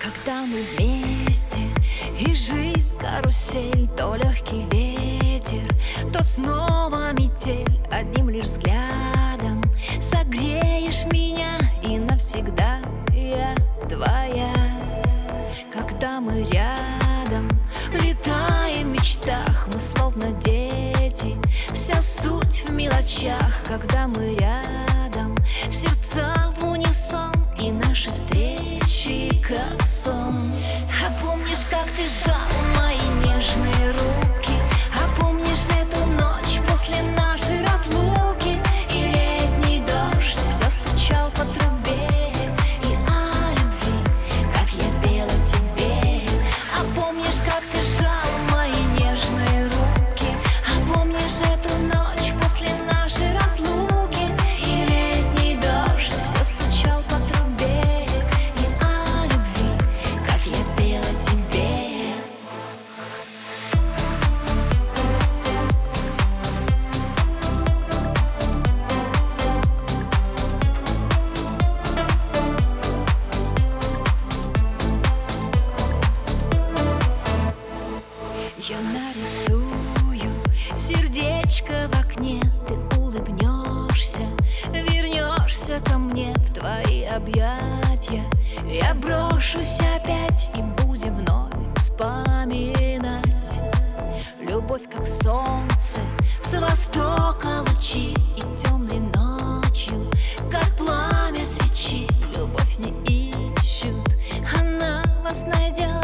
Когда мы вместе, и жизнь карусель, то легкий ветер, то снова метель. Одним лишь взглядом согреешь меня, и навсегда я твоя. Когда мы рядом, летаем в мечтах, мы словно дети, вся суть в мелочах. Когда мы рядом, сердца в унисон, и наши встречи как сон. А помнишь, как ты сжал мои нежные руки? А помнишь эту ночь после нашей разлуки? И летний дождь все стучал по трубе, и о любви, как я пела тебе. А помнишь, как ты сжал мои нежные руки? А помнишь эту ночь после нашей разлуки? И летний дождь все стучал по трубе, и о любви, как я пела тебе. Я нарисую сердечко в окне, ты улыбнешься, вернешься ко мне в твои объятия. Я брошусь опять, и будем вновь вспоминать любовь, как солнце с востока лучи, и темной ночью, как пламя свечи. Любовь не ищут, она вас найдет.